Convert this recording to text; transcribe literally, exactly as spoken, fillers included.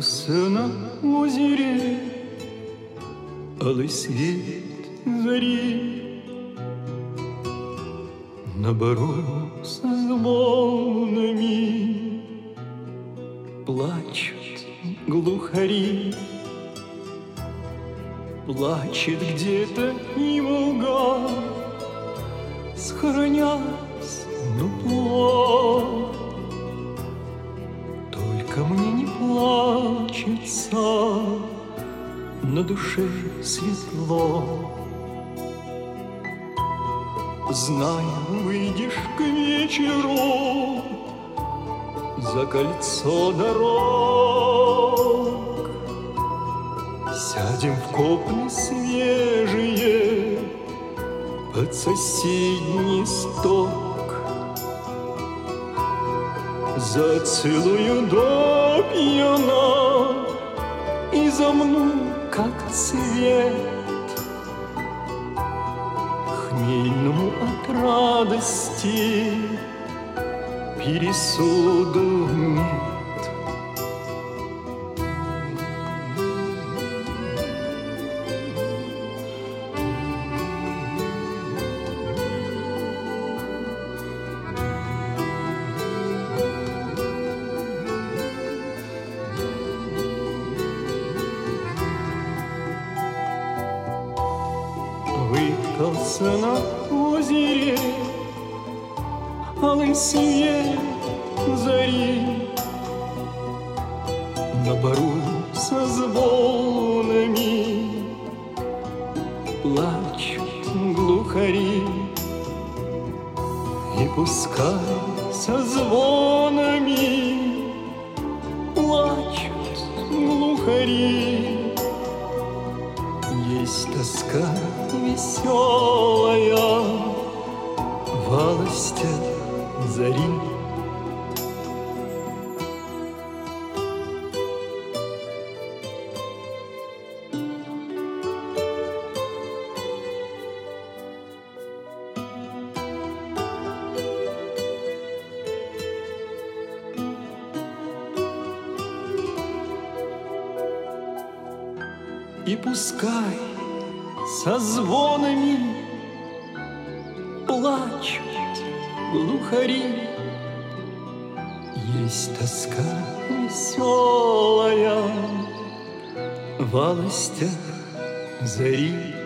Видался на озере алый свет зари, на бору со звонами плачут глухари. Плачет где-то и Волга, схоронясь в дупло. Только мне не плачется, на душе светло. Знаю, выйдешь к вечеру за кольцо дорог. Сядем в копны свежие под соседний сток. Зацелую до пьяна и замну, как цвет. Хмельному от радости пересуду нет. Выпался на озере алый свет зари, на бору со звонами плачут глухари. И пускай со звонами плачут глухари, есть тоска веселая в алостях зари. И пускай со звонами плачут глухари, есть тоска веселая в алостях зари.